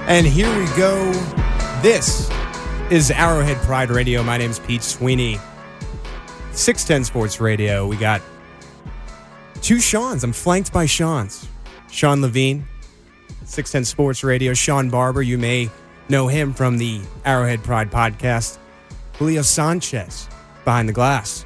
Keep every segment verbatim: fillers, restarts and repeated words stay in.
And here we go. This is Arrowhead Pride Radio. My name's Pete Sweeney. six ten Sports Radio. We got two Seans. I'm flanked by Seans. Sean Levine, six ten Sports Radio. Sean Barber, you may know him from the Arrowhead Pride podcast. Julio Sanchez, behind the glass.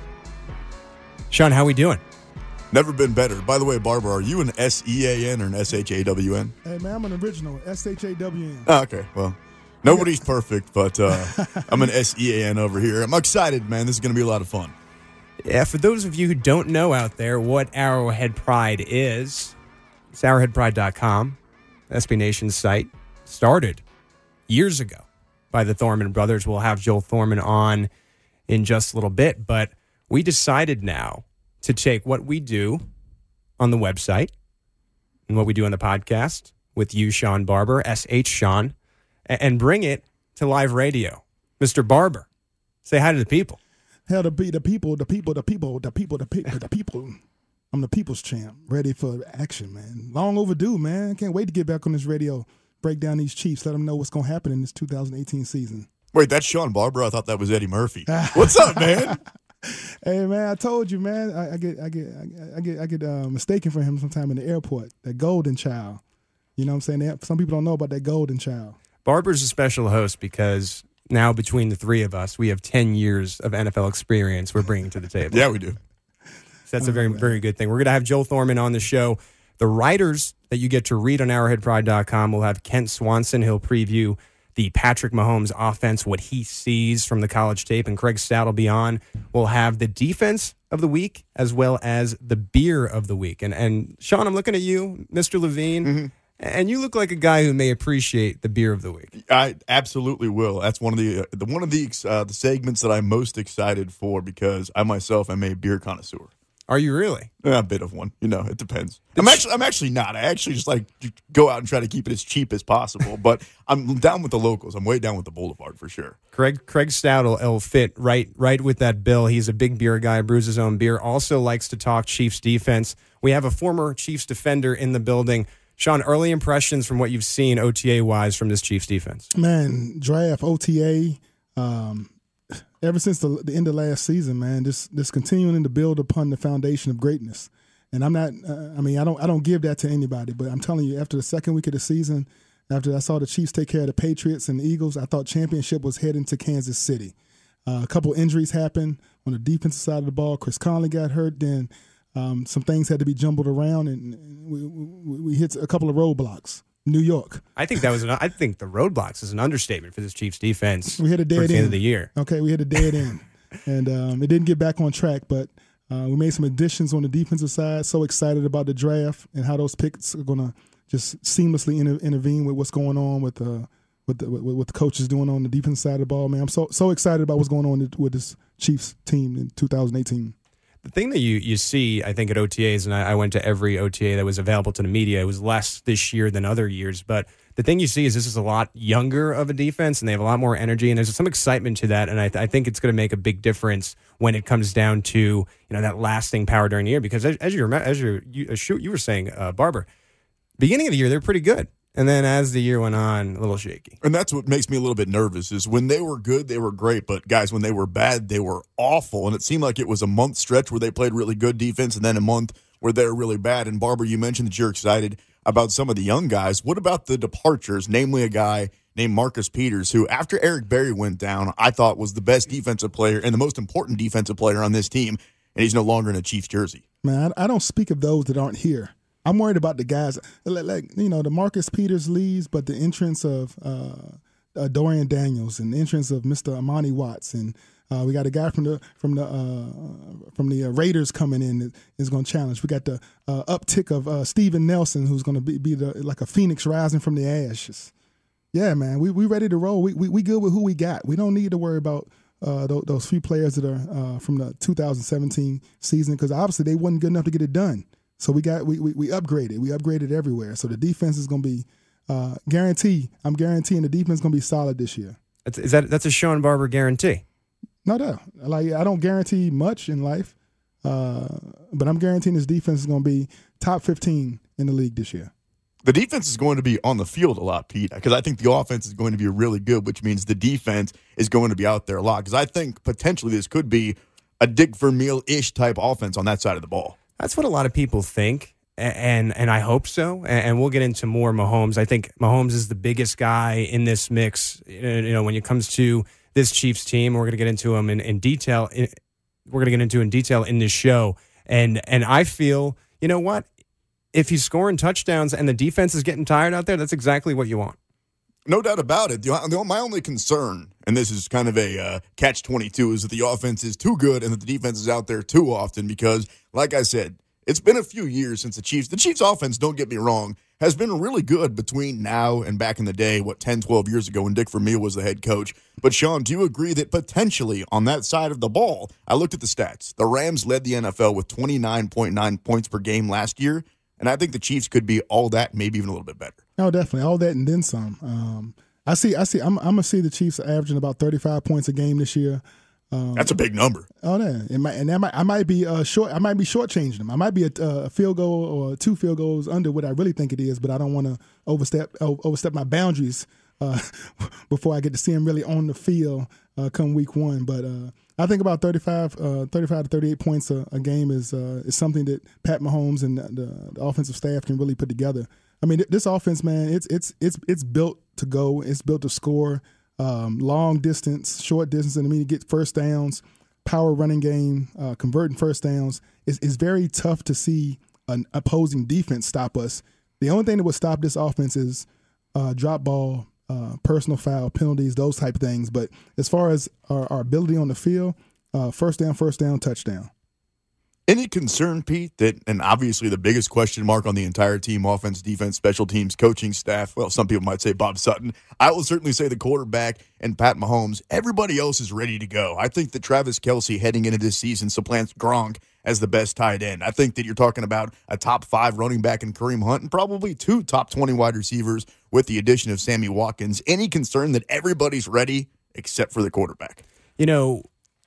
Sean, how we doing? Never been better. By the way, Barber, are you an S E A N or an S H A W N? Hey, man, I'm an original, S H A W N. Oh, okay, well, nobody's perfect, but uh, I'm an S E A N over here. I'm excited, man. This is going to be a lot of fun. Yeah, for those of you who don't know out there what Arrowhead Pride is, it's arrowhead pride dot com, S B Nation's site, started years ago by the Thorman brothers. We'll have Joel Thorman on in just a little bit, but we decided now to take what we do on the website and what we do on the podcast with you, Sean Barber, S H Sean, and bring it to live radio. Mister Barber, say hi to the people. Hell, to be the people, the people, the people, the people, the people, the people. I'm the people's champ, ready for action, man. Long overdue, man. Can't wait to get back on this radio, break down these Chiefs, let them know what's going to happen in this two thousand eighteen season. Wait, that's Sean Barber? I thought that was Eddie Murphy. What's up, man? Hey, man, I told you, man. I, I get, I get, I get, I get uh, mistaken for him sometime in the airport. That golden child. You know what I'm saying? They, some people don't know about that golden child. Barber's a special host because now between the three of us, we have ten years of N F L experience we're bringing to the table. Yeah, we do. So that's a very, very good thing. We're going to have Joel Thorman on the show. The writers that you get to read on arrowhead pride dot com will have Kent Swanson. He'll preview the Patrick Mahomes offense, what he sees from the college tape, and Craig Stout will be on. We'll have the defense of the week as well as the beer of the week. And, and Sean, I'm looking at you, Mister Levine, mm-hmm. and you look like a guy who may appreciate the beer of the week. I absolutely will. That's one of the, uh, the one of the uh, the segments that I'm most excited for because I myself am a beer connoisseur. Are you really? A bit of one. You know, it depends. I'm actually I'm actually not. I actually just like go out and try to keep it as cheap as possible. But I'm down with the locals. I'm way down with the Boulevard for sure. Craig Craig Stout will, will fit right right with that bill. He's a big beer guy, brews his own beer, also likes to talk Chiefs defense. We have a former Chiefs defender in the building. Sean, early impressions from what you've seen O T A-wise from this Chiefs defense? Man, draft, O T A, um, ever since the, the end of last season, man, just just continuing to build upon the foundation of greatness. And I'm not, uh, I mean, I don't I don't give that to anybody, but I'm telling you, after the second week of the season, after I saw the Chiefs take care of the Patriots and the Eagles, I thought championship was heading to Kansas City. Uh, a couple injuries happened on the defensive side of the ball. Chris Conley got hurt, then um, some things had to be jumbled around, and we, we, we hit a couple of roadblocks. New York. I think that was. An, I think the roadblocks is an understatement for this Chiefs defense. We hit a dead towards end. the end of the year. Okay, we hit a dead end, and um, it didn't get back on track. But uh, we made some additions on the defensive side. So excited about the draft and how those picks are going to just seamlessly inter- intervene with what's going on with uh, with the, with what the coaches doing on the defensive side of the ball. Man, I'm so so excited about what's going on with this Chiefs team in two thousand eighteen. The thing that you, you see, I think, at O T As, and I, I went to every O T A that was available to the media, it was less this year than other years, but the thing you see is this is a lot younger of a defense, and they have a lot more energy, and there's some excitement to that, and I, th- I think it's going to make a big difference when it comes down to you know that lasting power during the year, because as, as, you're, as you're, you, as you were saying, uh, Barber, beginning of the year, they're pretty good. And then as the year went on, a little shaky. And that's what makes me a little bit nervous is when they were good, they were great. But, guys, when they were bad, they were awful. And it seemed like it was a month stretch where they played really good defense and then a month where they were really bad. And, Barber, you mentioned that you're excited about some of the young guys. What about the departures, namely a guy named Marcus Peters, who after Eric Berry went down, I thought was the best defensive player and the most important defensive player on this team, and he's no longer in a Chiefs jersey? Man, I don't speak of those that aren't here. I'm worried about the guys, like, you know, the Marcus Peters leaves, but the entrance of uh, uh, Dorian Daniels and the entrance of Mister Amani Watts, and uh, we got a guy from the from the uh, from the uh, Raiders coming in that is going to challenge. We got the uh, uptick of uh, Steven Nelson, who's going to be, be the, like a phoenix rising from the ashes. Yeah, man, we we ready to roll. We we, we good with who we got. We don't need to worry about uh, th- those few players that are uh, from the two thousand seventeen season because obviously they wasn't good enough to get it done. So we got we, we we upgraded. We upgraded everywhere. So the defense is going to be uh, guarantee. I'm guaranteeing the defense is going to be solid this year. That's, is that that's a Sean Barber guarantee? No doubt. Like I don't guarantee much in life, uh, but I'm guaranteeing this defense is going to be top fifteen in the league this year. The defense is going to be on the field a lot, Pete, because I think the offense is going to be really good, which means the defense is going to be out there a lot. Because I think potentially this could be a Dick Vermeil-ish type offense on that side of the ball. That's what a lot of people think, and and I hope so. And we'll get into more Mahomes. I think Mahomes is the biggest guy in this mix. You know, when it comes to this Chiefs team, we're going to get into him in, in detail. We're going to get into in detail in this show. And and I feel, you know what? If he's scoring touchdowns and the defense is getting tired out there, that's exactly what you want. No doubt about it. The, the, my only concern, and this is kind of a uh, catch twenty-two, is that the offense is too good and that the defense is out there too often because, like I said, it's been a few years since the Chiefs. The Chiefs offense, don't get me wrong, has been really good between now and back in the day, what, ten, twelve years ago when Dick Vermeil was the head coach. But, Sean, do you agree that potentially on that side of the ball, I looked at the stats. The Rams led the N F L with twenty-nine point nine points per game last year. And I think the Chiefs could be all that, maybe even a little bit better. No, definitely all that and then some. Um, I see. I see. I'm, I'm gonna see the Chiefs averaging about thirty-five points a game this year. Um, That's a big number. Oh, yeah. It might, and that might, I might be uh, short. I might be shortchanging them. I might be a, a field goal or two field goals under what I really think it is, but I don't want to overstep overstep my boundaries uh, before I get to see them really on the field uh, come week one. But uh, I think about thirty-five, uh, thirty-five to thirty-eight points a, a game is uh, is something that Pat Mahomes and the, the offensive staff can really put together. I mean, this offense, man, it's it's it's it's built to go. It's built to score. Um, long distance, short distance, and I mean to get first downs, power running game, uh, converting first downs. It's, it's very tough to see an opposing defense stop us. The only thing that would stop this offense is uh, drop ball, uh, personal foul, penalties, those type of things. But as far as our, our ability on the field, uh, first down, first down, touchdown. Any concern, Pete, that, and obviously the biggest question mark on the entire team, offense, defense, special teams, coaching staff, well, some people might say Bob Sutton. I will certainly say the quarterback and Pat Mahomes. Everybody else is ready to go. I think that Travis Kelce heading into this season supplants Gronk as the best tight end. I think that you're talking about a top five running back in Kareem Hunt and probably two top twenty wide receivers with the addition of Sammy Watkins. Any concern that everybody's ready except for the quarterback? You know,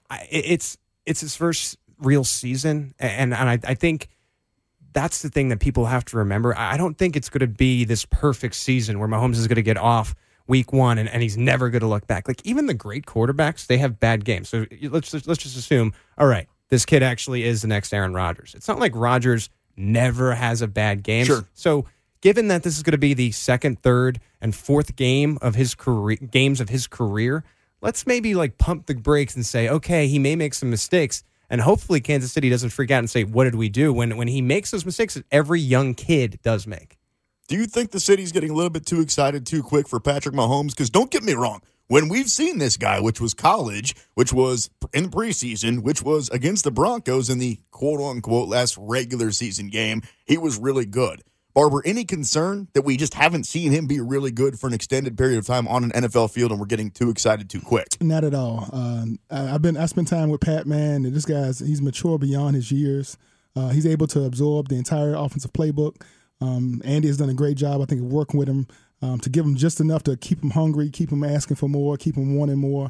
it's it's his first real season, and, and I, I think that's the thing that people have to remember. I don't think it's going to be this perfect season where Mahomes is going to get off week one and, and he's never going to look back. Like, even the great quarterbacks, they have bad games. So let's just, let's just assume, all right, this kid actually is the next Aaron Rodgers. It's not like Rodgers never has a bad game. Sure. So given that this is going to be the second, third, and fourth game of his career, games of his career, let's maybe like pump the brakes and say, okay, he may make some mistakes. And hopefully Kansas City doesn't freak out and say, what did we do? When when he makes those mistakes that every young kid does make. Do you think the city's getting a little bit too excited too quick for Patrick Mahomes? Because don't get me wrong, when we've seen this guy, which was college, which was in the preseason, which was against the Broncos in the quote-unquote last regular season game, he was really good. Barber, any concern that we just haven't seen him be really good for an extended period of time on an N F L field and we're getting too excited too quick? Not at all. Uh, I've been I spent time with Pat, man, and this guy's he's mature beyond his years. Uh, he's able to absorb the entire offensive playbook. Um, Andy has done a great job, I think, of working with him um, to give him just enough to keep him hungry, keep him asking for more, keep him wanting more.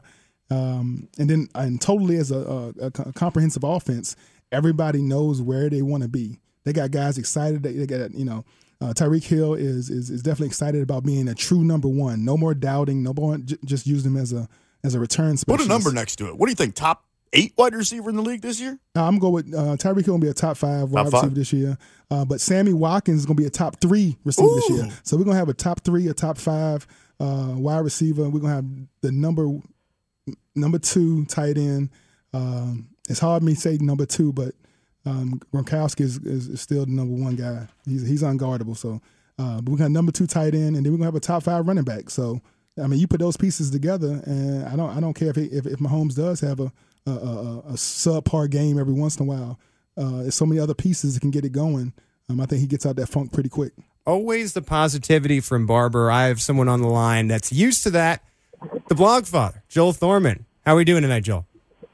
Um, and then, and totally as a, a, a comprehensive offense, everybody knows where they want to be. They got guys excited. They, they got, you know, uh, Tyreek Hill is, is is definitely excited about being a true number one. No more doubting. No more j- just use him as a as a return specialist. Put a number next to it. What do you think? Top eight wide receiver in the league this year? Uh, I'm going with uh, Tyreek Hill. Going to be a top five wide top receiver five. this year. Uh, but Sammy Watkins is going to be a top three receiver Ooh. this year. So we're going to have a top three, a top five uh, wide receiver. We're going to have the number number two tight end. Um, it's hard for me to say number two, but Um, Gronkowski is, is, is still the number one guy. He's he's unguardable. So, uh, but we're gonna have number two tight end, and then we're gonna have a top five running back. So, I mean, you put those pieces together, and I don't I don't care if he, if, if Mahomes does have a a, a, a subpar game every once in a while. Uh, there's so many other pieces that can get it going. Um, I think he gets out that funk pretty quick. Always the positivity from Barber. I have someone on the line that's used to that. The blog father, Joel Thorman. How are we doing tonight, Joel?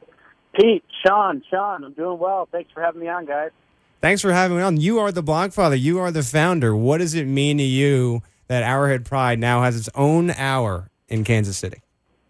Pete, Sean, Sean, I'm doing well. Thanks for having me on, guys. Thanks for having me on. You are the blog father. You are the founder. What does it mean to you that Arrowhead Pride now has its own hour in Kansas City?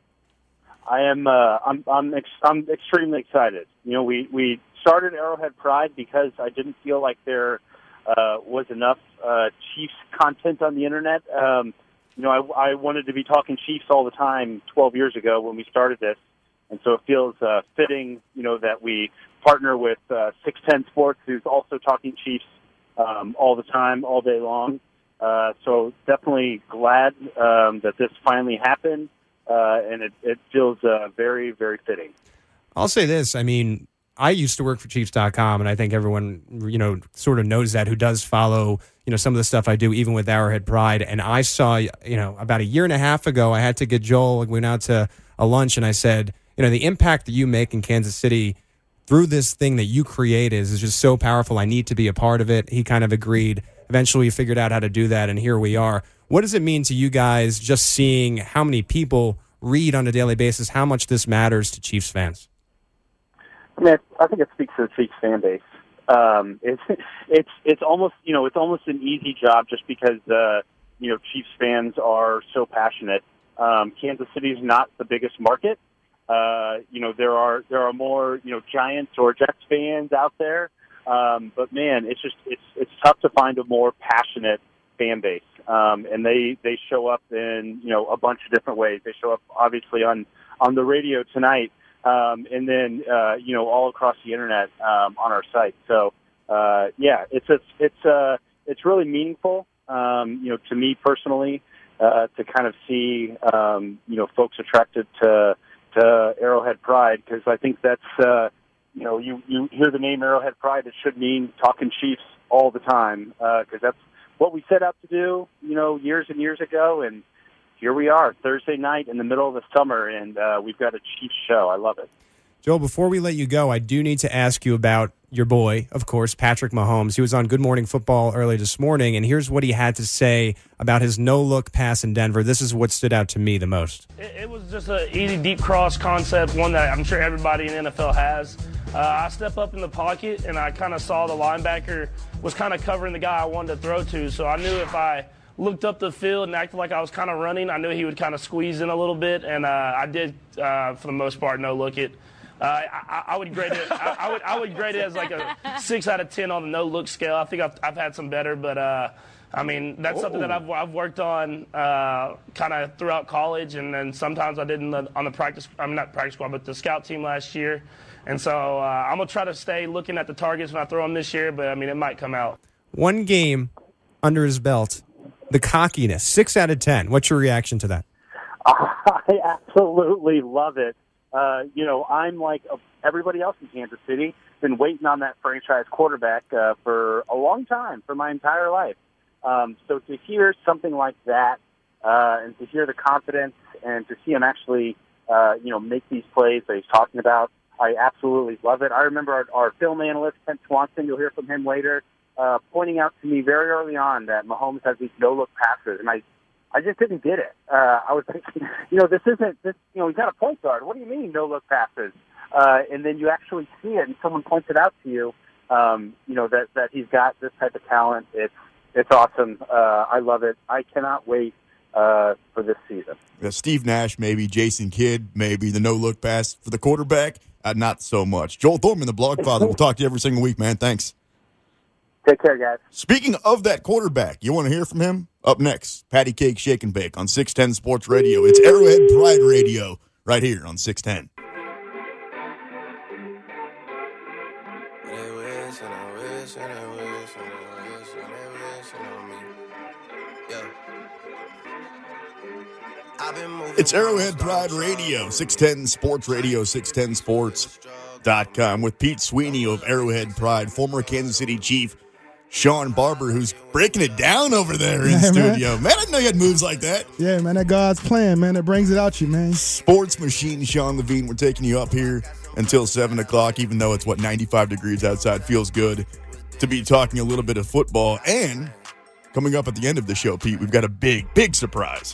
I am. Uh, I'm. I'm. Ex- I'm extremely excited. You know, we we started Arrowhead Pride because I didn't feel like there uh, was enough uh, Chiefs content on the internet. Um, you know, I, I wanted to be talking Chiefs all the time twelve years ago when we started this, and so it feels uh, fitting, you know, that we partner with uh, six ten Sports, who's also talking Chiefs um, all the time, all day long. Uh, so definitely glad um, that this finally happened, uh, and it, it feels uh, very, very fitting. I'll say this. I mean, I used to work for Chiefs dot com, and I think everyone, you know, sort of knows that who does follow, you know, some of the stuff I do, even with Arrowhead Pride. And I saw, you know, about a year and a half ago, I had to get Joel, like, we went out to a lunch, and I said, you know, the impact that you make in Kansas City through this thing that you create is, is just so powerful. I need to be a part of it. He kind of agreed. Eventually we figured out how to do that, and here we are. What does it mean to you guys just seeing how many people read on a daily basis, how much this matters to Chiefs fans? I mean, I think it speaks to the Chiefs fan base. Um, it's it's it's almost you know it's almost an easy job just because uh, you know Chiefs fans are so passionate. Um, Kansas City is not the biggest market. Uh, you know there are there are more you know Giants or Jets fans out there. Um, but man, it's just it's it's tough to find a more passionate fan base, um, and they, they show up in you know a bunch of different ways. They show up obviously on, on the radio tonight, um, and then uh, you know all across the internet um, on our site. So uh, yeah, it's it's it's uh, it's really meaningful, um, you know, to me personally, uh, to kind of see um, you know folks attracted to to Arrowhead Pride, because I think that's. Uh, You know, you, you hear the name Arrowhead Pride, it should mean talking Chiefs all the time, because uh, that's what we set out to do, you know, years and years ago, and here we are, Thursday night in the middle of the summer, and uh, we've got a Chiefs show. I love it. Joel, before we let you go, I do need to ask you about your boy, of course, Patrick Mahomes. He was on Good Morning Football early this morning, and here's what he had to say about his no-look pass in Denver. This is what stood out to me the most. It, it was just an easy deep cross concept, one that I'm sure everybody in the N F L has. Uh, I step up in the pocket, and I kind of saw the linebacker was kind of covering the guy I wanted to throw to, so I knew if I looked up the field and acted like I was kind of running, I knew he would kind of squeeze in a little bit, and uh, I did, uh, for the most part, no-look it. Uh, I, I would grade it. I, I would. I would grade it as like a six out of ten on the no-look scale. I think I've, I've had some better, but uh, I mean that's Ooh. something that I've I've worked on uh, kind of throughout college, and then sometimes I did in the, on the practice. I'm not practice squad, but the scout team last year. And so uh, I'm gonna try to stay looking at the targets when I throw them this year, but I mean it might come out. One game under his belt, the cockiness, six out of ten. What's your reaction to that? I absolutely love it. Uh, you know, I'm like everybody else in Kansas City, been waiting on that franchise quarterback uh, for a long time, for my entire life. Um, so to hear something like that, uh, and to hear the confidence, and to see him actually, uh, you know, make these plays that he's talking about, I absolutely love it. I remember our, our film analyst, Kent Swanson, you'll hear from him later, uh, pointing out to me very early on that Mahomes has these no-look passes, and I I just didn't get it. Uh, I was thinking, you know, this isn't, this, you know, he's not a point guard. What do you mean no-look passes? Uh, and then you actually see it, and someone points it out to you, um, you know, that, that he's got this type of talent. It's it's awesome. Uh, I love it. I cannot wait uh, for this season. Yeah, Steve Nash, maybe. Jason Kidd, maybe. The no-look pass for the quarterback, uh, not so much. Joel Thorman, the blog father. We'll talk to you every single week, man. Thanks. Take care, guys. Speaking of that quarterback, you want to hear from him? Up next, Patty Cake Shake and Bake on six ten Sports Radio. It's Arrowhead Pride Radio right here on six ten. It's Arrowhead Pride Radio, six ten Sports Radio, six ten sports dot com with Pete Sweeney of Arrowhead Pride, former Kansas City Chief Sean Barber, who's breaking it down over there in yeah, studio. Man. man, I didn't know you had moves like that. Yeah, man, that God's plan, man, that brings it out you, man. Sports Machine Sean Levine, we're taking you up here until seven o'clock, even though it's, what, ninety-five degrees outside. Feels good to be talking a little bit of football. And coming up at the end of the show, Pete, we've got a big, big surprise.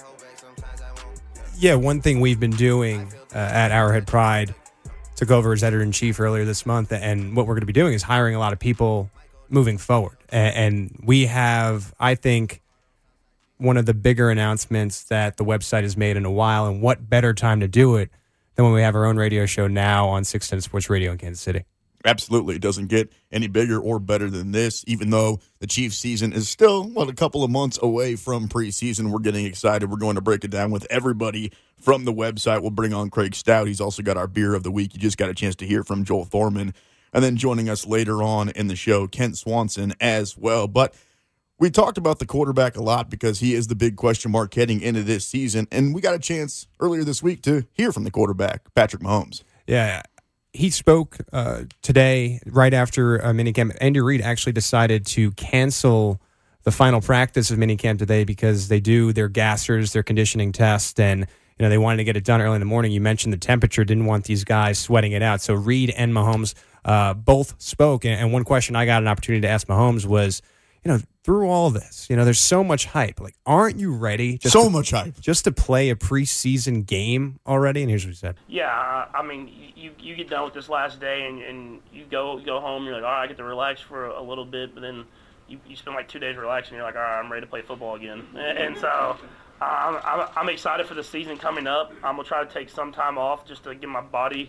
Yeah, one thing we've been doing uh, at Arrowhead Pride, took over as editor-in-chief earlier this month, and what we're going to be doing is hiring a lot of people moving forward. And we have, I think, one of the bigger announcements that the website has made in a while, and what better time to do it than when we have our own radio show now on six ten Sports Radio in Kansas City. Absolutely. It doesn't get any bigger or better than this, even though the Chiefs season is still, what, a couple of months away from preseason. We're getting excited. We're going to break it down with everybody from the website. We'll bring on Craig Stout. He's also got our beer of the week. You just got a chance to hear from Joel Thorman. And then joining us later on in the show, Kent Swanson as well. But we talked about the quarterback a lot because he is the big question mark heading into this season. And we got a chance earlier this week to hear from the quarterback, Patrick Mahomes. Yeah, he spoke uh, today right after uh, minicamp. Andy Reid actually decided to cancel the final practice of minicamp today because they do their gassers, their conditioning test, and you know they wanted to get it done early in the morning. You mentioned the temperature, didn't want these guys sweating it out. So Reid and Mahomes uh, both spoke, and one question I got an opportunity to ask Mahomes was, you know, through all this, you know, there's so much hype. Like, aren't you ready? Just so to, much hype. Just to play a preseason game already? And here's what he said. Yeah, I mean, you you get done with this last day and, and you go you go home, you're like, all right, I get to relax for a little bit, but then you, you spend like two days relaxing, you're like, all right, I'm ready to play football again. And, and so uh, I'm, I'm, I'm excited for the season coming up. I'm going to try to take some time off just to get my body.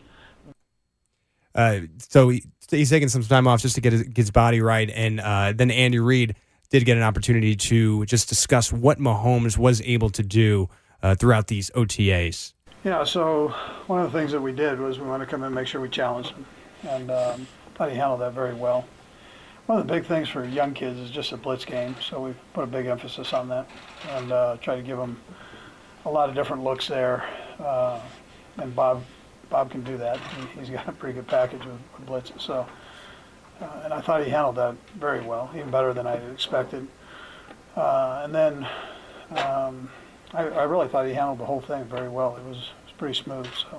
Uh, so he, he's taking some time off just to get his, get his body right. And uh, then Andy Reid did get an opportunity to just discuss what Mahomes was able to do uh, throughout these O T As. Yeah, so one of the things that we did was we wanted to come in and make sure we challenged him. And um, thought he handled that very well. One of the big things for young kids is just a blitz game, so we put a big emphasis on that and uh, try to give them a lot of different looks there. Uh, and Bob Bob can do that. He, he's got a pretty good package with, with blitzes. So, uh, and I thought he handled that very well, even better than I expected. Uh, and then um, I, I really thought he handled the whole thing very well. It was, it was pretty smooth. So,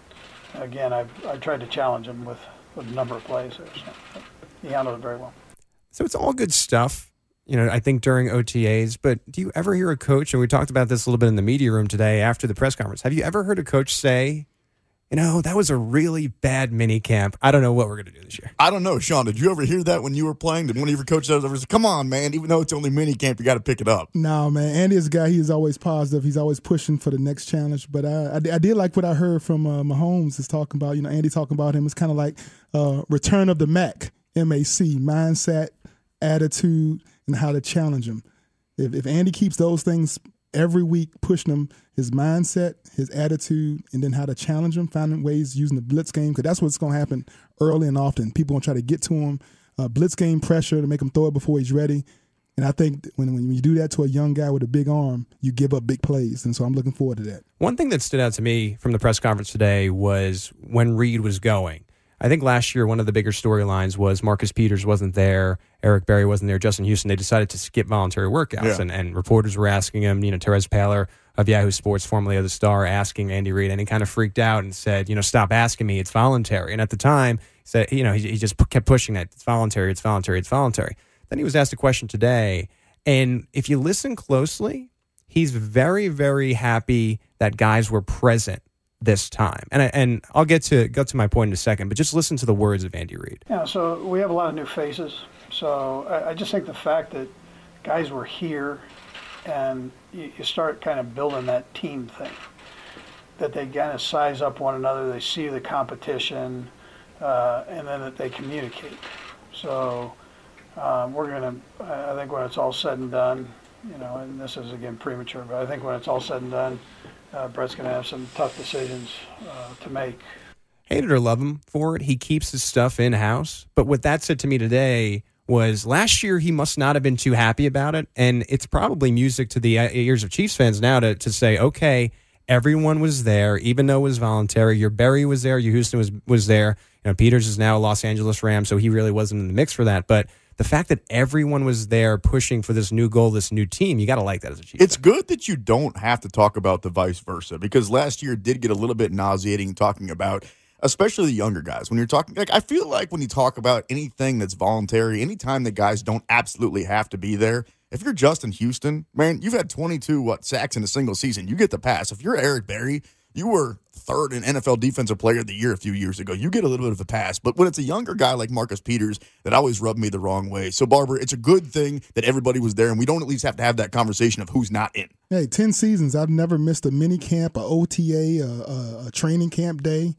again, I I tried to challenge him with, with a number of plays there. So he handled it very well. So it's all good stuff, you know, I think during O T As, but do you ever hear a coach, and we talked about this a little bit in the media room today after the press conference, have you ever heard a coach say, you know, that was a really bad mini camp. I don't know what we're going to do this year. I don't know, Sean. Did you ever hear that when you were playing? Did one of your coaches ever say, come on, man, even though it's only mini camp, you got to pick it up? No, man. Andy is a guy, he is always positive. He's always pushing for the next challenge. But I, I, I did like what I heard from uh, Mahomes is talking about, you know, Andy talking about him. It's kind of like uh, return of the Mac, M A C, mindset, attitude, and how to challenge him. If, if Andy keeps those things every week, pushing him, his mindset, his attitude, and then how to challenge him, finding ways using the blitz game, because that's what's going to happen early and often. People going to try to get to him, uh, blitz game pressure to make him throw it before he's ready. And I think when, when you do that to a young guy with a big arm, you give up big plays. And so I'm looking forward to that. One thing that stood out to me from the press conference today was when Reid was going. I think last year one of the bigger storylines was Marcus Peters wasn't there, Eric Berry wasn't there, Justin Houston. They decided to skip voluntary workouts, yeah. and, and reporters were asking him, you know, Terez Paylor of Yahoo Sports, formerly of The Star, asking Andy Reid, and he kind of freaked out and said, you know, stop asking me, it's voluntary. And at the time, he said, you know, he, he just kept pushing that, it's voluntary, it's voluntary, it's voluntary. Then he was asked a question today, and if you listen closely, he's very, very happy that guys were present this time. And I, and I'll get to go to my point in a second, but just listen to the words of Andy Reid. Yeah, so we have a lot of new faces. So I, I just think the fact that guys were here and you, you start kind of building that team thing, that they kind of size up one another, they see the competition, uh, and then that they communicate. So um, we're going to, I think when it's all said and done, you know, and this is, again, premature, but I think when it's all said and done, Uh, Brett's going to have some tough decisions uh, to make. Hate it or love him for it, he keeps his stuff in-house. But what that said to me today was last year he must not have been too happy about it, and it's probably music to the ears of Chiefs fans now to, to say, okay, everyone was there, even though it was voluntary. Your Berry was there, your Houston was, was there. You know, Peters is now a Los Angeles Ram, so he really wasn't in the mix for that. But the fact that everyone was there pushing for this new goal, this new team, you got to like that as a Chiefs It's fan. good that you don't have to talk about the vice versa, because last year did get a little bit nauseating talking about, especially the younger guys. When you're talking, like, I feel like when you talk about anything that's voluntary, anytime that guys don't absolutely have to be there, if you're Justin Houston, man, you've had twenty-two what sacks in a single season. You get the pass. If you're Eric Berry, you were third in N F L Defensive Player of the Year a few years ago. You get a little bit of a pass. But when it's a younger guy like Marcus Peters, that always rubbed me the wrong way. So, Barber, it's a good thing that everybody was there, and we don't at least have to have that conversation of who's not in. Hey, ten seasons, I've never missed a mini camp, a O T A, a, a, a training camp day.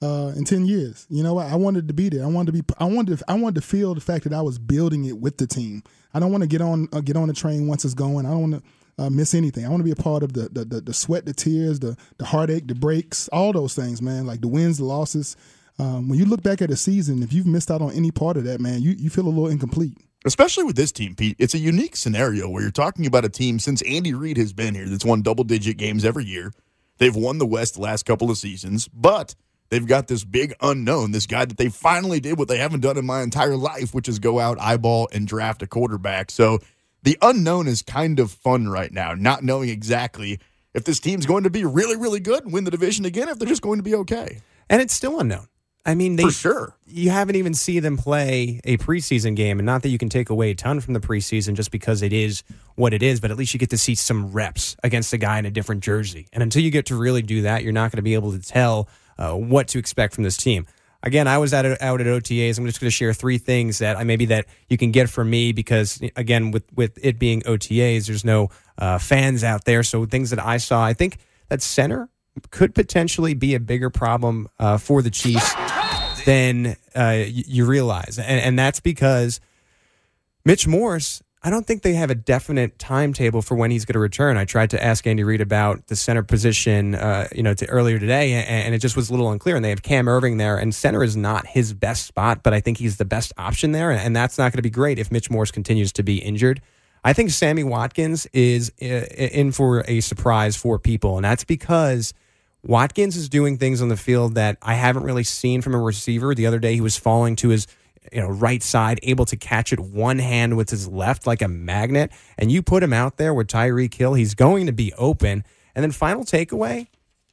uh, in ten years. You know what? I wanted to be there. I wanted to be. I wanted. To, I wanted to feel the fact that I was building it with the team. I don't want to get on uh, get on the train once it's going. I don't want to uh, miss anything. I want to be a part of the, the the the sweat, the tears, the the heartache, the breaks, all those things, man. Like the wins, the losses. Um, when you look back at a season, if you've missed out on any part of that, man, you you feel a little incomplete. Especially with this team, Pete, it's a unique scenario where you're talking about a team since Andy Reid has been here that's won double-digit games every year. They've won the West the last couple of seasons, but they've got this big unknown, this guy that they finally did what they haven't done in my entire life, which is go out, eyeball, and draft a quarterback. So the unknown is kind of fun right now, not knowing exactly if this team's going to be really, really good and win the division again, if they're just going to be okay. And it's still unknown. I mean, they, for sure. You haven't even seen them play a preseason game, and not that you can take away a ton from the preseason just because it is what it is, but at least you get to see some reps against a guy in a different jersey. And until you get to really do that, you're not going to be able to tell uh, what to expect from this team. Again, I was out at, out at O T As. I'm just going to share three things that I maybe that you can get from me because, again, with, with it being O T As, there's no uh, fans out there. So things that I saw, I think that center could potentially be a bigger problem uh, for the Chiefs than uh, you realize. And, and that's because Mitch Morse, I don't think they have a definite timetable for when he's going to return. I tried to ask Andy Reid about the center position uh, you know, to earlier today, and, and it just was a little unclear. And they have Cam Irving there, and center is not his best spot, but I think he's the best option there, and that's not going to be great if Mitch Morse continues to be injured. I think Sammy Watkins is in for a surprise for people, and that's because Watkins is doing things on the field that I haven't really seen from a receiver. The other day he was falling to his you know, right side, able to catch it one hand with his left like a magnet. And you put him out there with Tyreek Hill, he's going to be open. And then final takeaway,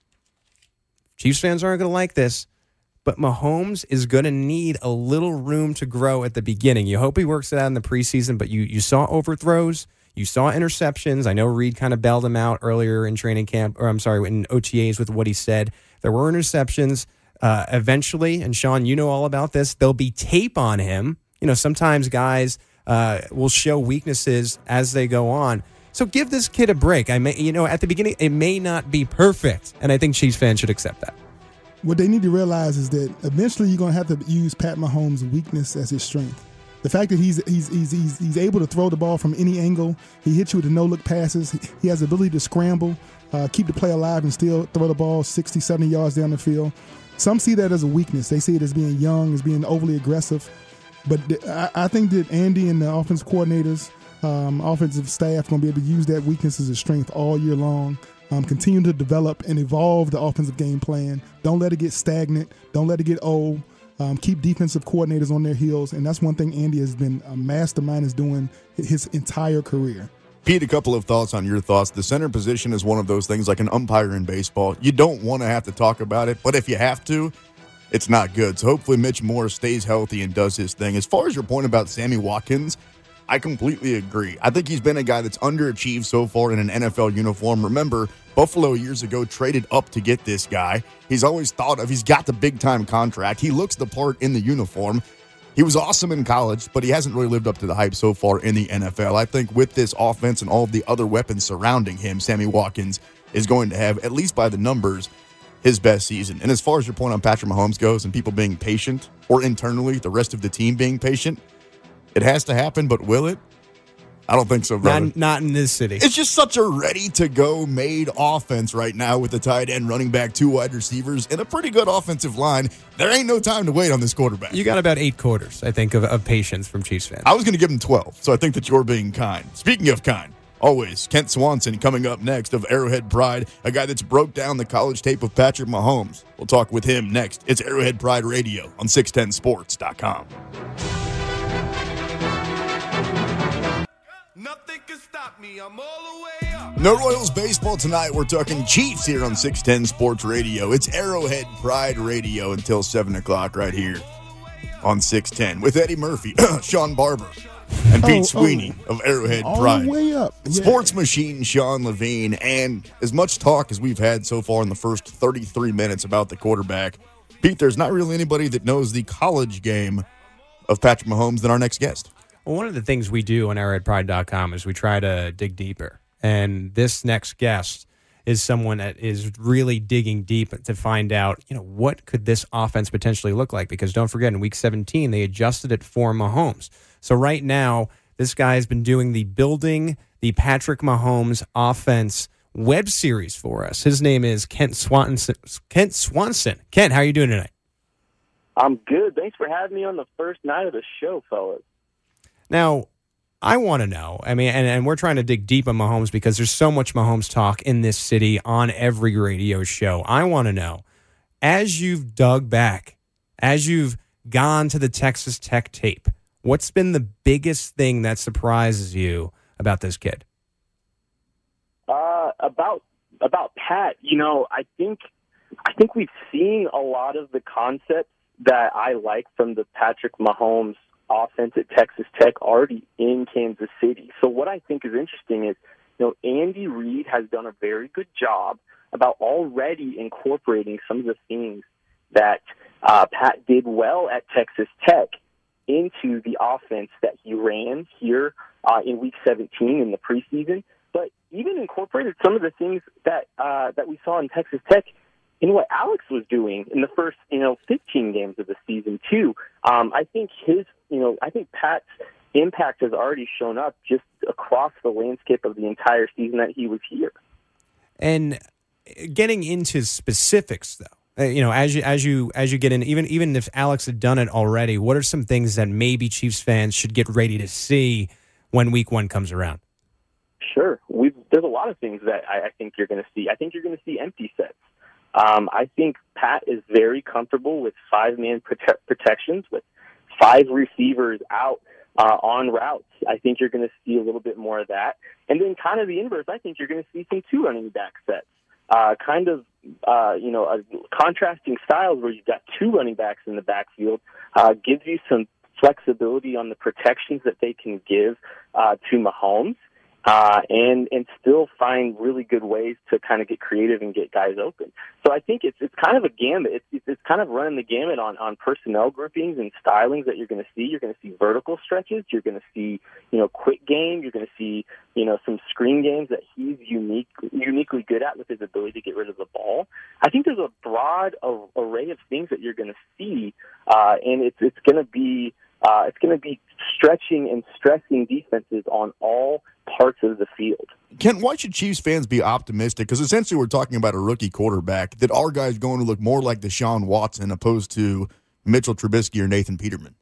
Chiefs fans aren't going to like this, but Mahomes is going to need a little room to grow at the beginning. You hope he works it out in the preseason, but you, you saw overthrows. You saw interceptions. I know Reid kind of bailed him out earlier in training camp, or I'm sorry, in O T As with what he said. There were interceptions. Uh, eventually, and Sean, you know all about this, there'll be tape on him. You know, sometimes guys uh, will show weaknesses as they go on. So give this kid a break. I may, you know, at the beginning, it may not be perfect, and I think Chiefs fans should accept that. What they need to realize is that eventually you're going to have to use Pat Mahomes' weakness as his strength. The fact that he's he's he's he's, he's able to throw the ball from any angle, he hits you with the no-look passes, he has the ability to scramble, uh, keep the play alive, and still throw the ball sixty, seventy yards down the field. Some see that as a weakness. They see it as being young, as being overly aggressive. But th- I, I think that Andy and the offensive coordinators, um, offensive staff, going to be able to use that weakness as a strength all year long. Um, continue to develop and evolve the offensive game plan. Don't let it get stagnant. Don't let it get old. Um, keep defensive coordinators on their heels, and that's one thing Andy has been a mastermind is doing his entire career. Pete, a couple of thoughts on your thoughts. The center position is one of those things like an umpire in baseball. You don't want to have to talk about it, but if you have to, it's not good. So hopefully Mitch Morse stays healthy and does his thing. As far as your point about Sammy Watkins, I completely agree. I think he's been a guy that's underachieved so far in an N F L uniform. Remember, Buffalo years ago traded up to get this guy. He's always thought of, he's got the big-time contract. He looks the part in the uniform. He was awesome in college, but he hasn't really lived up to the hype so far in the N F L. I think with this offense and all of the other weapons surrounding him, Sammy Watkins is going to have, at least by the numbers, his best season. And as far as your point on Patrick Mahomes goes and people being patient, or internally the rest of the team being patient, it has to happen, but will it? I don't think so, brother. Not, not in this city. It's just such a ready-to-go made offense right now with the tight end, running back, two wide receivers, and a pretty good offensive line. There ain't no time to wait on this quarterback. You got about eight quarters, I think, of, of patience from Chiefs fans. I was going to give him twelve, so I think that you're being kind. Speaking of kind, always, Kent Swanson coming up next of Arrowhead Pride, a guy that's broke down the college tape of Patrick Mahomes. We'll talk with him next. It's Arrowhead Pride Radio on six ten sports dot com. Nothing can stop me. I'm all the way up. No Royals baseball tonight. We're talking Chiefs here on six ten Sports Radio. It's Arrowhead Pride Radio until seven o'clock right here on six ten with Eddie Murphy, Sean Barber, and Pete Oh, Sweeney oh. of Arrowhead All Pride. the way up. Yeah. Sports Machine, Sean Levine, and as much talk as we've had so far in the first thirty-three minutes about the quarterback, Pete, there's not really anybody that knows the college game of Patrick Mahomes than our next guest. Well, one of the things we do on arrowhead pride dot com is we try to dig deeper. And this next guest is someone that is really digging deep to find out, you know, what could this offense potentially look like? Because don't forget, in Week seventeen, they adjusted it for Mahomes. So right now, this guy has been doing the Building the Patrick Mahomes Offense web series for us. His name is Kent Swanson. Kent Swanson. Kent, how are you doing tonight? I'm good. Thanks for having me on the first night of the show, fellas. Now, I want to know, I mean, and, and we're trying to dig deep on Mahomes because there's so much Mahomes talk in this city on every radio show. I want to know, as you've dug back, as you've gone to the Texas Tech tape, what's been the biggest thing that surprises you about this kid? Uh, about about Pat, you know, I think I think we've seen a lot of the concepts that I like from the Patrick Mahomes offense at Texas Tech already in Kansas City. So what I think is interesting is, you know, Andy Reid has done a very good job about already incorporating some of the things that uh, Pat did well at Texas Tech into the offense that he ran here uh, in Week seventeen in the preseason, but even incorporated some of the things that uh, that we saw in Texas Tech in what Alex was doing in the first, you know, fifteen games of the season too. Um, I think his, you know, I think Pat's impact has already shown up just across the landscape of the entire season that he was here. And getting into specifics, though, uh, you know, as you as you as you get in, even even if Alex had done it already, what are some things that maybe Chiefs fans should get ready to see when Week One comes around? Sure, we've, there's a lot of things that I, I think you're going to see. I think you're going to see empty sets. Um, I think Pat is very comfortable with five-man prote- protections, with five receivers out uh, on routes. I think you're going to see a little bit more of that. And then kind of the inverse, I think you're going to see some two running back sets. Uh, kind of, uh, you know, a contrasting styles where you've got two running backs in the backfield uh, gives you some flexibility on the protections that they can give uh, to Mahomes. Uh, and, and still find really good ways to kind of get creative and get guys open. So I think it's, it's kind of a gamut. It's, it's, it's kind of running the gamut on, on personnel groupings and stylings that you're going to see. You're going to see vertical stretches. You're going to see, you know, quick game. You're going to see, you know, some screen games that he's unique, uniquely good at with his ability to get rid of the ball. I think there's a broad uh, array of things that you're going to see, uh, and it's, it's going to be, uh, it's going to be stretching and stressing defenses on all parts of the field. Kent, why should Chiefs fans be optimistic? Because essentially we're talking about a rookie quarterback that our guy's going to look more like Deshaun Watson opposed to Mitchell Trubisky or Nathan Peterman.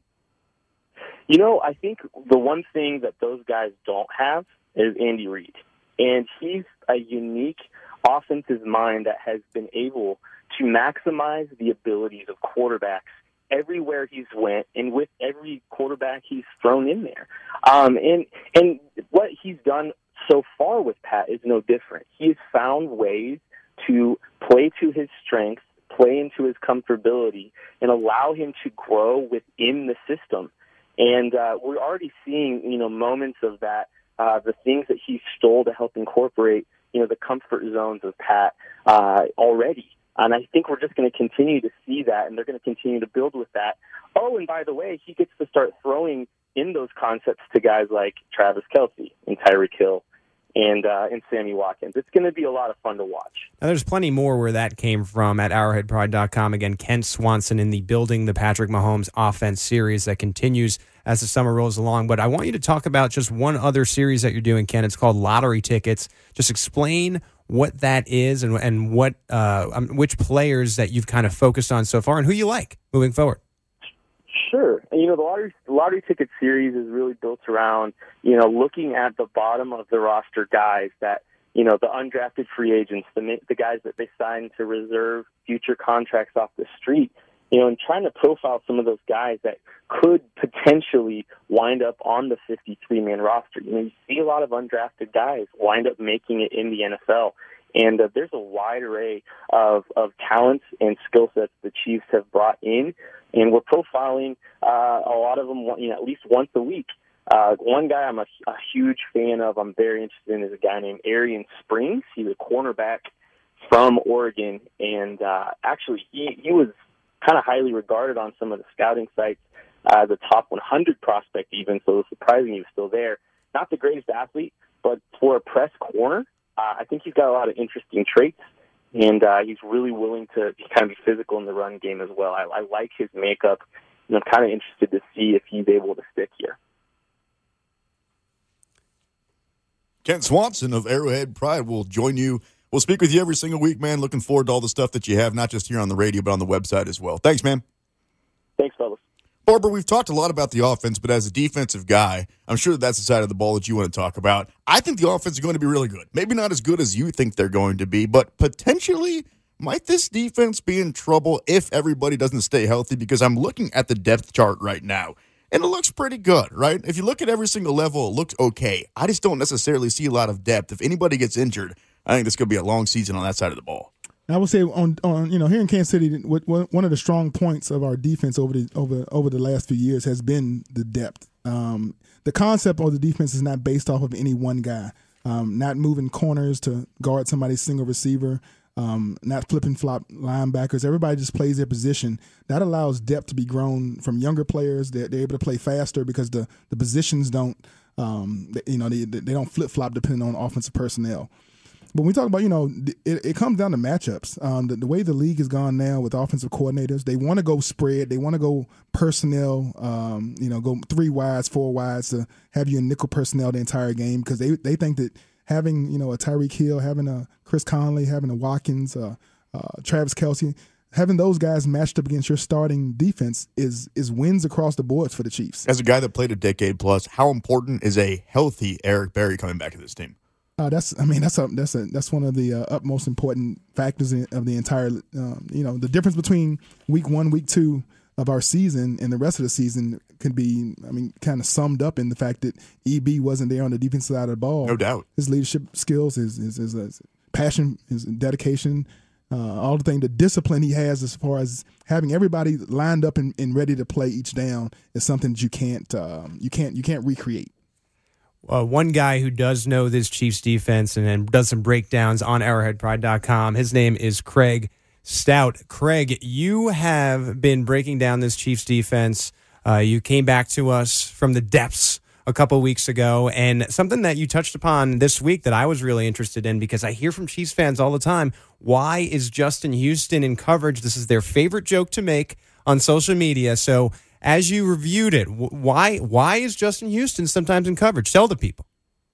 You know, I think the one thing that those guys don't have is Andy Reid. And he's a unique offensive mind that has been able to maximize the abilities of quarterbacks everywhere he's went and with every quarterback he's thrown in there. Um, and and what he's done so far with Pat is no different. He has found ways to play to his strengths, play into his comfortability, and allow him to grow within the system. And uh, we're already seeing, you know, moments of that, uh, the things that he stole to help incorporate, you know, the comfort zones of Pat uh, already. And I think we're just going to continue to see that, and they're going to continue to build with that. Oh, and by the way, he gets to start throwing in those concepts to guys like Travis Kelce and Tyreek Hill and uh, and Sammy Watkins. It's going to be a lot of fun to watch. Now, there's plenty more where that came from at arrowhead pride dot com. Again, Kent Swanson in the Building the Patrick Mahomes Offense series that continues as the summer rolls along. But I want you to talk about just one other series that you're doing, Ken. It's called Lottery Tickets. Just explain what that is and and what uh, um, which players that you've kind of focused on so far and who you like moving forward. Sure. And, you know, the lottery, lottery ticket series is really built around, you know, looking at the bottom of the roster guys that, you know, the undrafted free agents, the the guys that they signed to reserve future contracts off the street, you know, and trying to profile some of those guys that could potentially wind up on the fifty-three man roster. You know, you see a lot of undrafted guys wind up making it in the N F L. And uh, there's a wide array of, of talents and skill sets the Chiefs have brought in, and we're profiling uh, a lot of them, you know, at least once a week. Uh, one guy I'm a, a huge fan of, I'm very interested in, is a guy named Arian Springs. He's a cornerback from Oregon, and uh, actually he, he was kind of highly regarded on some of the scouting sites, uh, the top one hundred prospect even, so it was surprising he was still there. Not the greatest athlete, but for a press corner, uh, I think he's got a lot of interesting traits, and uh, he's really willing to kind of be physical in the run game as well. I, I like his makeup, and I'm kind of interested to see if he's able to stick here. Kent Swanson of Arrowhead Pride will join you. We'll speak with you every single week, man. Looking forward to all the stuff that you have, not just here on the radio, but on the website as well. Thanks, man. Thanks, fellas. Barber, we've talked a lot about the offense, but as a defensive guy, I'm sure that's the side of the ball that you want to talk about. I think the offense is going to be really good. Maybe not as good as you think they're going to be, but potentially might this defense be in trouble if everybody doesn't stay healthy? Because I'm looking at the depth chart right now, and it looks pretty good, right? If you look at every single level, it looks okay. I just don't necessarily see a lot of depth. If anybody gets injured, I think this could be a long season on that side of the ball. I would say on, on you know here in Kansas City, one of the strong points of our defense over the over over the last few years has been the depth. Um, the concept of the defense is not based off of any one guy. Um, not moving corners to guard somebody's single receiver. Um, not flipping flop linebackers. Everybody just plays their position. That allows depth to be grown from younger players. They're, they're able to play faster because the the positions don't um, you know they they don't flip flop depending on offensive personnel. But when we talk about, you know, it, it comes down to matchups. Um, the, the way the league has gone now with offensive coordinators, they want to go spread. They want to go personnel, um, you know, go three wides, four wides to have you in nickel personnel the entire game because they, they think that having, you know, a Tyreek Hill, having a Chris Conley, having a Watkins, uh, uh, Travis Kelce, having those guys matched up against your starting defense is is wins across the boards for the Chiefs. As a guy that played a decade plus, how important is a healthy Eric Berry coming back to this team? Uh, that's, I mean, that's a, that's a, that's one of the uh, utmost important factors in, of the entire, um, you know, the difference between week one, week two of our season and the rest of the season could be, I mean, kind of summed up in the fact that E B wasn't there on the defensive side of the ball. No doubt. His leadership skills, his, his, his, his passion, his dedication, uh, all the thing, the discipline he has as far as having everybody lined up and, and ready to play each down is something that you can't, uh, you can't, you can't recreate. Uh, one guy who does know this Chiefs defense and, and does some breakdowns on arrowhead pride dot com. His name is Craig Stout. Craig, you have been breaking down this Chiefs defense. Uh, you came back to us from the depths a couple weeks ago, and something that you touched upon this week that I was really interested in because I hear from Chiefs fans all the time, why is Justin Houston in coverage? This is their favorite joke to make on social media. So as you reviewed it, why why is Justin Houston sometimes in coverage? Tell the people.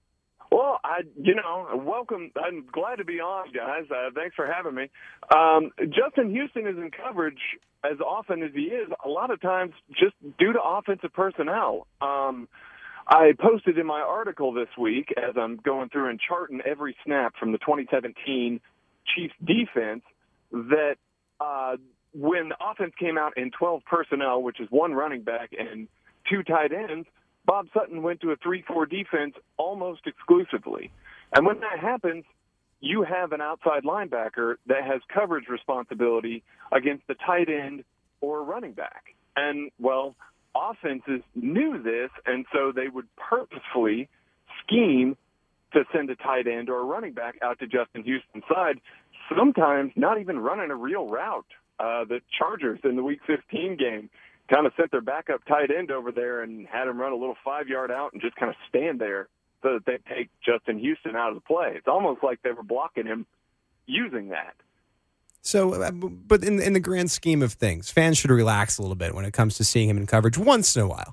Well, I, you know, welcome. I'm glad to be on, guys. Uh, thanks for having me. Um, Justin Houston is in coverage as often as he is, a lot of times just due to offensive personnel. Um, I posted in my article this week, as I'm going through and charting every snap from the twenty seventeen Chiefs defense, that uh, when the offense came out in twelve personnel, which is one running back and two tight ends, Bob Sutton went to a three four defense almost exclusively. And when that happens, you have an outside linebacker that has coverage responsibility against the tight end or running back. And, well, offenses knew this, and so they would purposefully scheme to send a tight end or a running back out to Justin Houston's side, sometimes not even running a real route. Uh, the Chargers in the Week fifteen game kind of sent their backup tight end over there and had him run a little five-yard out and just kind of stand there so that they take Justin Houston out of the play. It's almost like they were blocking him using that. So, but in in the grand scheme of things, fans should relax a little bit when it comes to seeing him in coverage once in a while.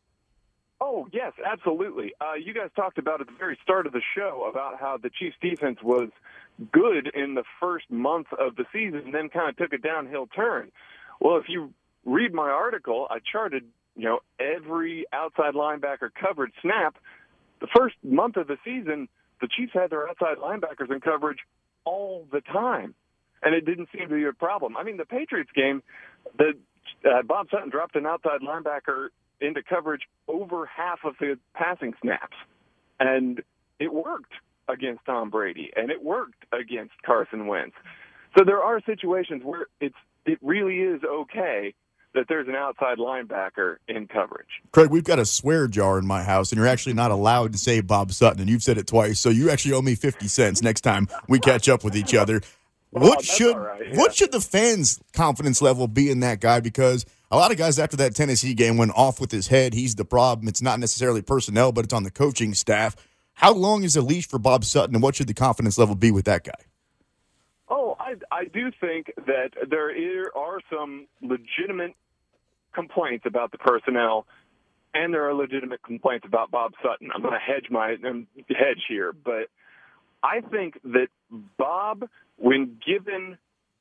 Oh, yes, absolutely. Uh, you guys talked about at the very start of the show about how the Chiefs defense was good in the first month of the season and then kind of took a downhill turn. Well, if you read my article, I charted, you know, every outside linebacker coverage snap. The first month of the season, the Chiefs had their outside linebackers in coverage all the time, and it didn't seem to be a problem. I mean, the Patriots game, the uh, Bob Sutton dropped an outside linebacker into coverage over half of the passing snaps, and it worked against Tom Brady, and it worked against Carson Wentz. So there are situations where it's it really is okay that there's an outside linebacker in coverage. Craig, we've got a swear jar in my house, and you're actually not allowed to say Bob Sutton, and you've said it twice, so you actually owe me fifty cents next time we catch up with each other. Well, what should right, yeah. what should the fans' confidence level be in that guy? Because a lot of guys after that Tennessee game went off with his head. He's the problem. It's not necessarily personnel, but it's on the coaching staff. How long is a leash for Bob Sutton, and what should the confidence level be with that guy? Oh, I, I do think that there are some legitimate complaints about the personnel, and there are legitimate complaints about Bob Sutton. I'm going to hedge my um, hedge here, but I think that Bob, when given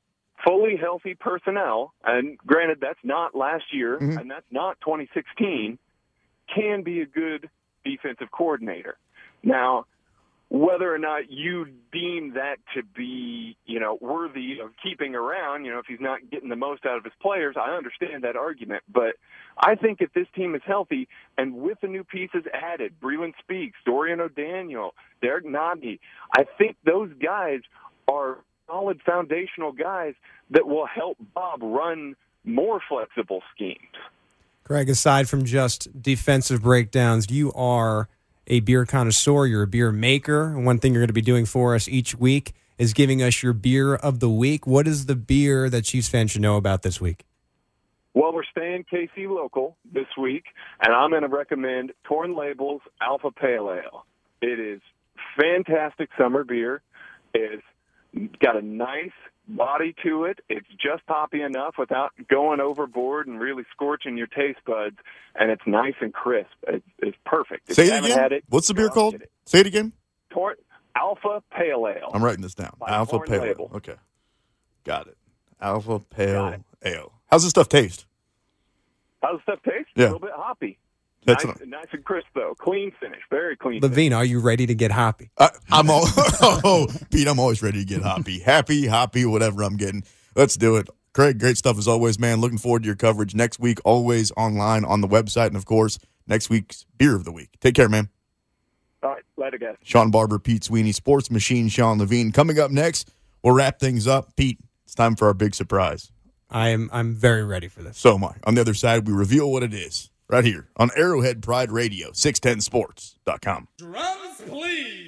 fully healthy personnel, and granted that's not last year, mm-hmm. and that's not twenty sixteen, can be a good defensive coordinator. Now, whether or not you deem that to be, you know, worthy of keeping around, you know, if he's not getting the most out of his players, I understand that argument. But I think if this team is healthy and with the new pieces added, Breland Speaks, Dorian O'Daniel, Derek Nobby, I think those guys are solid foundational guys that will help Bob run more flexible schemes. Greg, aside from just defensive breakdowns, you are a beer connoisseur, you're a beer maker. And one thing you're going to be doing for us each week is giving us your beer of the week. What is the beer that Chiefs fans should know about this week? Well, we're staying K C local this week, and I'm going to recommend Torn Label's Alpha Pale Ale. It is fantastic summer beer. It's got a nice body to it. It's just hoppy enough without going overboard and really scorching your taste buds, and it's nice and crisp. It's, it's perfect. If Say you it haven't again. had it, What's the beer go called? get it. Say it again. Tor- Alpha Pale Ale. I'm writing this down. By Alpha Torn Pale Label. Ale. Okay. Got it. Alpha Got Pale it. Ale. How's this stuff taste? How's the stuff taste? Yeah. A little bit hoppy. That's Nice, what- nice and crisp, though. Clean finish. Very clean Levine, are you ready to get hoppy? I, I'm all, oh, Pete, I'm always ready to get hoppy. Happy, hoppy, whatever I'm getting. Let's do it. Craig, great stuff as always, man. Looking forward to your coverage next week, always online on the website, and, of course, next week's Beer of the Week. Take care, man. All right. Later, guys. Sean Barber, Pete Sweeney, Sports Machine, Sean Levine. Coming up next, we'll wrap things up. Pete, it's time for our big surprise. I am I'm very ready for this. So am I. On the other side, we reveal what it is. Right here on Arrowhead Pride Radio, six ten sports dot com. Drums, please.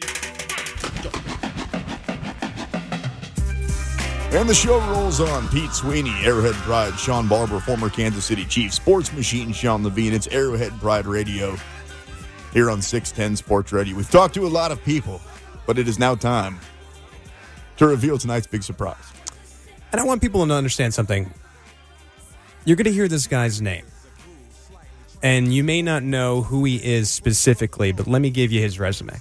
And the show rolls on. Pete Sweeney, Arrowhead Pride, Sean Barber, former Kansas City Chiefs, Sports Machine, Sean Levine. It's Arrowhead Pride Radio here on six ten Sports Radio. We've talked to a lot of people, but it is now time to reveal tonight's big surprise. And I want people to understand something. You're going to hear this guy's name. And you may not know who he is specifically, but let me give you his resume.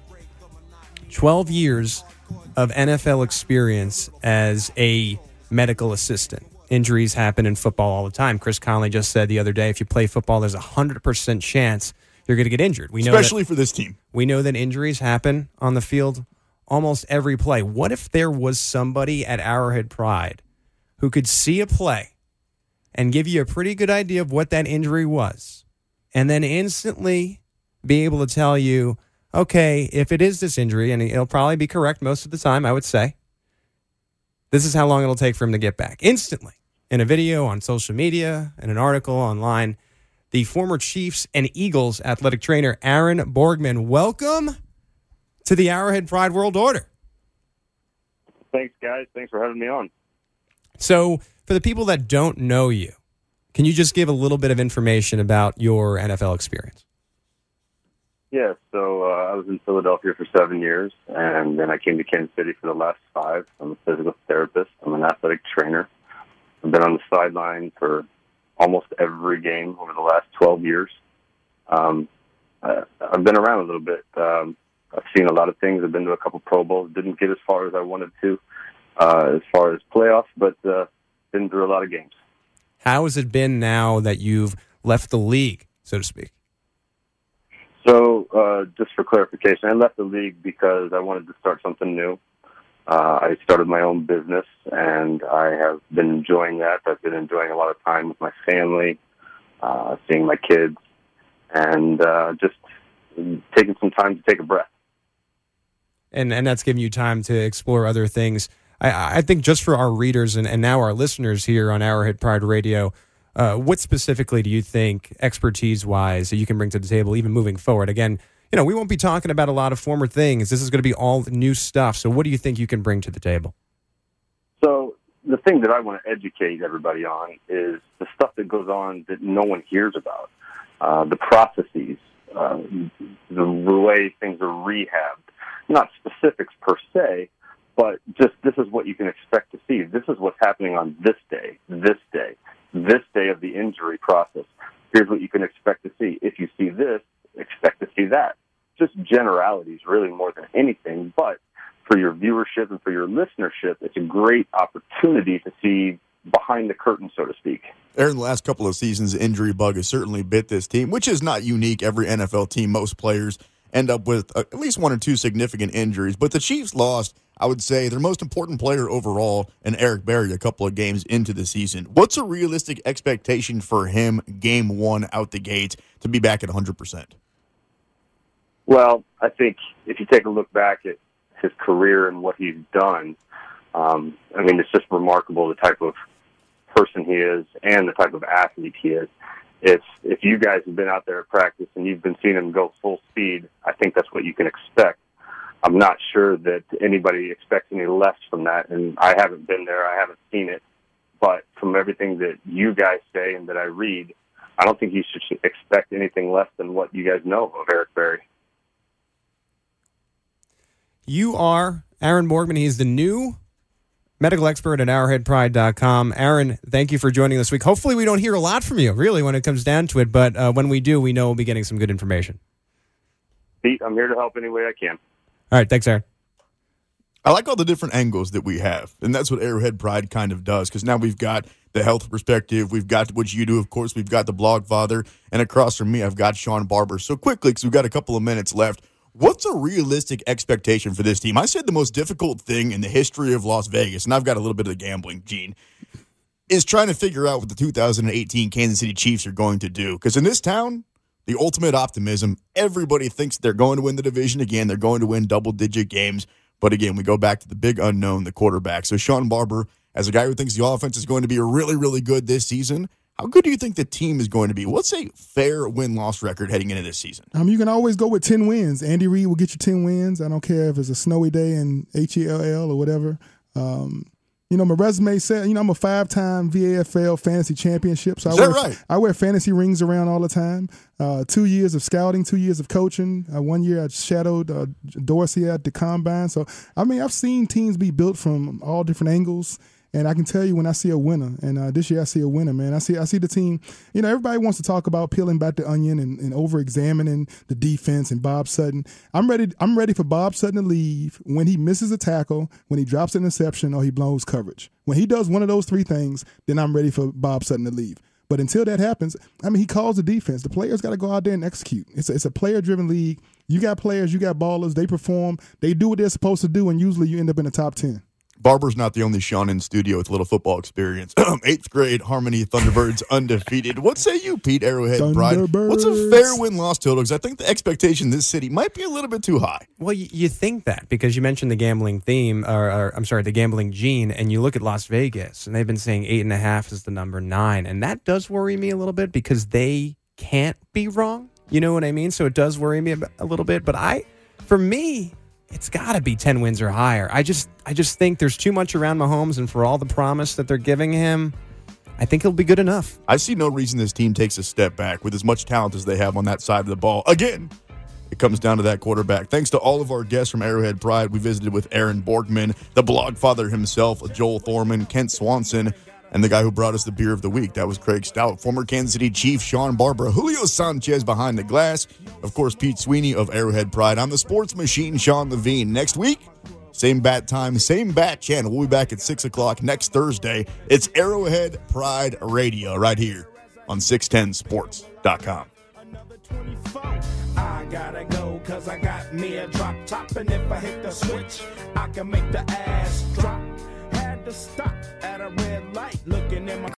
twelve years of N F L experience as a medical assistant. Injuries happen in football all the time. Chris Conley just said the other day, if you play football, there's a one hundred percent chance you're going to get injured. We know Especially that, for this team. We know that injuries happen on the field almost every play. What if there was somebody at Arrowhead Pride who could see a play and give you a pretty good idea of what that injury was, and then instantly be able to tell you, okay, if it is this injury, and it'll probably be correct most of the time, I would say, this is how long it'll take for him to get back. Instantly, in a video, on social media, in an article online, the former Chiefs and Eagles athletic trainer, Aaron Borgman. Welcome to the Arrowhead Pride World Order. Thanks, guys. Thanks for having me on. So, for the people that don't know you, can you just give a little bit of information about your N F L experience? Yeah, so uh, I was in Philadelphia for seven years, and then I came to Kansas City for the last five. I'm a physical therapist. I'm an athletic trainer. I've been on the sideline for almost every game over the last twelve years. Um, I, I've been around a little bit. Um, I've seen a lot of things. I've been to a couple Pro Bowls. Didn't get as far as I wanted to uh, as far as playoffs, but uh, been through a lot of games. How has it been now that you've left the league, so to speak? So, uh, just for clarification, I left the league because I wanted to start something new. Uh, I started my own business, and I have been enjoying that. I've been enjoying a lot of time with my family, uh, seeing my kids, and uh, just taking some time to take a breath. And and that's giving you time to explore other things. I, I think just for our readers and, and now our listeners here on Arrowhead Pride Radio, uh, what specifically do you think, expertise-wise, that you can bring to the table, even moving forward? Again, you know, we won't be talking about a lot of former things. This is going to be all new stuff. So what do you think you can bring to the table? So the thing that I want to educate everybody on is the stuff that goes on that no one hears about, uh, the processes, uh, the way things are rehabbed. Not specifics per se, but just this is what you can expect to see. This is what's happening on this day, this day, this day of the injury process. Here's what you can expect to see. If you see this, expect to see that. Just generalities, really, more than anything. But for your viewership and for your listenership, it's a great opportunity to see behind the curtain, so to speak. Aaron, the last couple of seasons, the injury bug has certainly bit this team, which is not unique. Every N F L team, most players end up with at least one or two significant injuries. But the Chiefs lost, I would say, their most important player overall in Eric Berry a couple of games into the season. What's a realistic expectation for him game one out the gate to be back at one hundred percent? Well, I think if you take a look back at his career and what he's done, um, I mean, it's just remarkable the type of person he is and the type of athlete he is. If if you guys have been out there at practice and you've been seeing him go full speed, I think that's what you can expect. I'm not sure that anybody expects any less from that, and I haven't been there. I haven't seen it. But from everything that you guys say and that I read, I don't think you should expect anything less than what you guys know of Eric Berry. You are Aaron Borgman. He's the new medical expert at arrowhead pride dot com. Aaron, thank you for joining this week. Hopefully we don't hear a lot from you, really, when it comes down to it. But uh, when we do, we know we'll be getting some good information. Pete, I'm here to help any way I can. All right. Thanks, Aaron. I like all the different angles that we have, and that's what Arrowhead Pride kind of does, because now we've got the health perspective, we've got what you do, of course, we've got the blog father, and across from me, I've got Sean Barber. So quickly, because we've got a couple of minutes left, what's a realistic expectation for this team? I said the most difficult thing in the history of Las Vegas, and I've got a little bit of the gambling gene, is trying to figure out what the two thousand eighteen Kansas City Chiefs are going to do. Because in this town, the ultimate optimism, everybody thinks they're going to win the division again. They're going to win double-digit games. But again, we go back to the big unknown, the quarterback. So Sean Barber, as a guy who thinks the offense is going to be really, really good this season, how good do you think the team is going to be? What's a fair win-loss record heading into this season? Um, you can always go with ten wins. Andy Reid will get you ten wins. I don't care if it's a snowy day in H E L L or whatever. Um, you know, my resume said, you know, I'm a five-time V A F L fantasy championship. So is I that wear, right? I wear fantasy rings around all the time. Uh, two years of scouting, two years of coaching. Uh, one year I shadowed uh, Dorsey at the Combine. So, I mean, I've seen teams be built from all different angles. And I can tell you when I see a winner, and uh, this year I see a winner, man. I see I see the team. You know, everybody wants to talk about peeling back the onion and, and over-examining the defense and Bob Sutton. I'm ready I'm ready for Bob Sutton to leave when he misses a tackle, when he drops an interception, or he blows coverage. When he does one of those three things, then I'm ready for Bob Sutton to leave. But until that happens, I mean, he calls the defense. The players got to go out there and execute. It's a, it's a player-driven league. You got players, you got ballers. They perform. They do what they're supposed to do, and usually you end up in the top ten. Barber's not the only Sean in studio with a little football experience. Eighth grade Harmony Thunderbirds undefeated. What say you, Pete, Arrowhead Pride? What's a fair win-loss total? Because I think the expectation in this city might be a little bit too high. Well, you, you think that because you mentioned the gambling theme, or, or I'm sorry, the gambling gene, and you look at Las Vegas, and they've been saying eight and a half is the number nine, and that does worry me a little bit because they can't be wrong. You know what I mean? So it does worry me a, a little bit. But I, for me, it's got to be ten wins or higher. I just I just think there's too much around Mahomes, and for all the promise that they're giving him, I think he'll be good enough. I see no reason this team takes a step back with as much talent as they have on that side of the ball. Again, it comes down to that quarterback. Thanks to all of our guests from Arrowhead Pride. We visited with Aaron Borgman, the blog father himself, Joel Thorman, Kent Swanson, and the guy who brought us the beer of the week. That was Craig Stout, former Kansas City Chief Sean Barber, Julio Sanchez behind the glass, of course, Pete Sweeney of Arrowhead Pride. I'm the sports machine, Sean Levine. Next week, same bat time, same bat channel. We'll be back at six o'clock next Thursday. It's Arrowhead Pride Radio right here on six ten sports dot com. I gotta go cause I got me a drop top, and if I hit the switch I can make the ass drop. Had to stop at a red light looking in my